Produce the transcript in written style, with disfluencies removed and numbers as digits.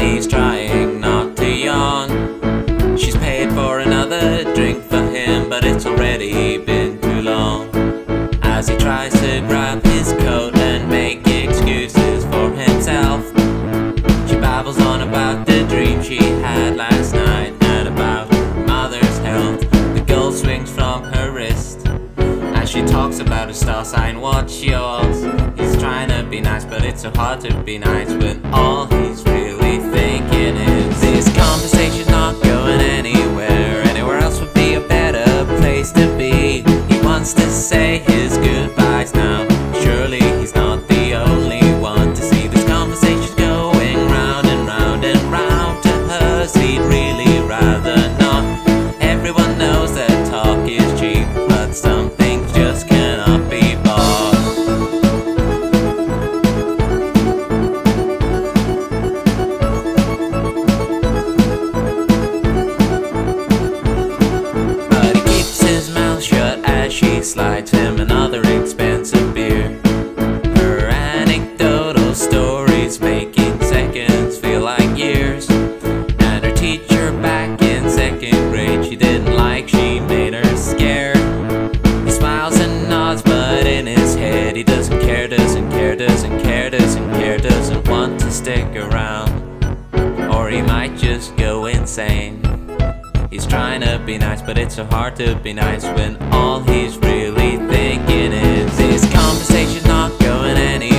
he's trying not to yawn. She's paid for another drink for him, but it's already been too long. As he tries to grab his coat and make excuses for himself, she babbles on about the dream she had last night and about mother's health. The gold swings from her wrist as she talks about a star sign. What's yours? He's trying to be nice, but it's so hard to be nice when all he's really thinking is this conversation's not going anywhere. Anywhere else would be a better place to be. He wants to say his goodbyes now. Surely he's not the only one to see this conversation going round and round and round. To hers, he'd really rather not. Everyone knows that talk is cheap, but some things just cannot be bought. But he keeps his mouth shut as she slides him another expensive beer. Her anecdotal stories making seconds feel like years. And her teacher back in second grade she didn't like, she made her scared. He smiles and nods, but in his head he doesn't care, doesn't care, doesn't care, doesn't care, doesn't want to stick around. Or he might just go insane. He's trying to be nice, but it's so hard to be nice when all he's really thinking is this conversation's not going anywhere.